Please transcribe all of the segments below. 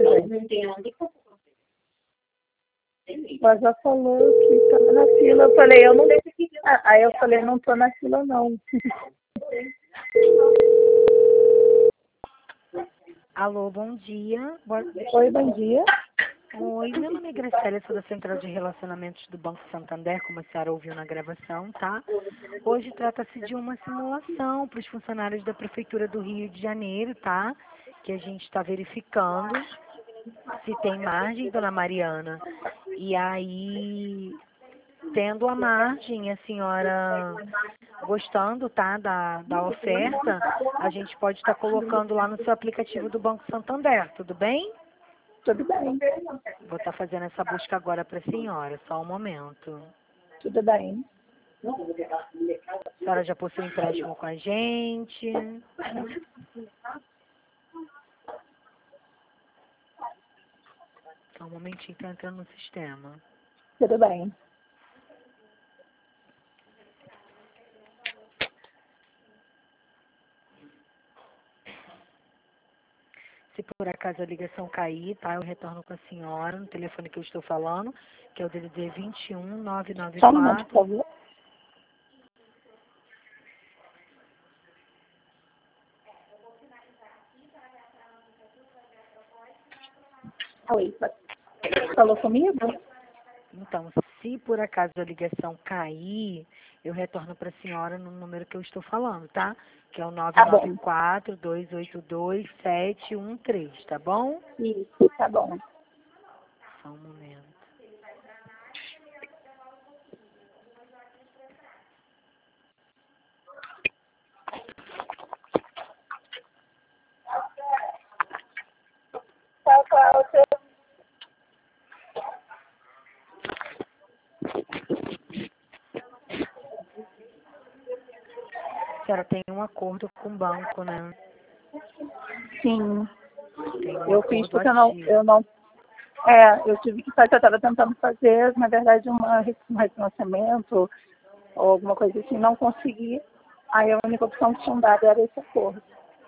Ela já falou que estava na fila. Eu falei, eu não. Aí eu falei, não tô na fila, não. Alô, bom dia. Oi, bom dia. Oi, meu nome é Gracélia, sou da Central de Relacionamentos do Banco Santander, como a senhora ouviu na gravação, tá? Hoje trata-se de uma simulação para os funcionários da Prefeitura do Rio de Janeiro, tá? Que a gente está verificando se tem margem, dona Mariana. E aí, tendo a margem, a senhora gostando, tá, da oferta, a gente pode estar colocando lá no seu aplicativo do Banco Santander, tudo bem? Tudo bem. Vou estar fazendo essa busca agora para a senhora, só um momento. Tudo bem. A senhora já possui empréstimo com a gente? Só um momentinho, tá entrando no sistema. Tudo bem. Se por acaso a ligação cair, tá? Eu retorno com a senhora no telefone que eu estou falando, que é o DDD 21 Só um momento, 994. por favor. Oi, falou comigo? Então, se por acaso a ligação cair, eu retorno para a senhora no número que eu estou falando, tá? Que é o Tá bom. 994-282-713, tá bom? Isso, tá bom. Só um momento. Tchau, Cláudia. A senhora tem um acordo com o banco, né? Sim, Tem um eu fiz acordo porque ativo. eu tive que fazer, eu estava tentando fazer, na verdade, um refinanciamento ou alguma coisa assim, não consegui. Aí a única opção que tinham dado era esse acordo.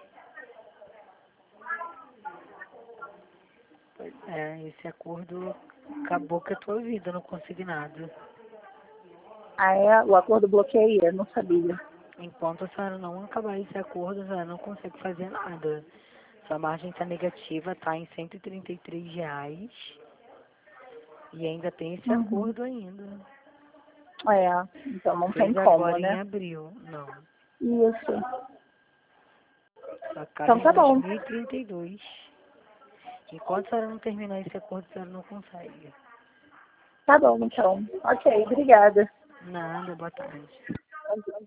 Pois é, esse acordo acabou com a tua vida no consignado. Aí o acordo bloqueia, não sabia. Enquanto a senhora não acabar esse acordo, a senhora não consegue fazer nada. Sua margem está negativa, está em R$ 133. E ainda tem esse Uhum. acordo ainda. Então não tem Fez como, agora em né? abril. Não. Isso. Só acaba Então em tá bom. 2032. Enquanto a senhora não terminar esse acordo, a senhora não consegue. Tá bom, então. Ok, obrigada. Nada, boa tarde.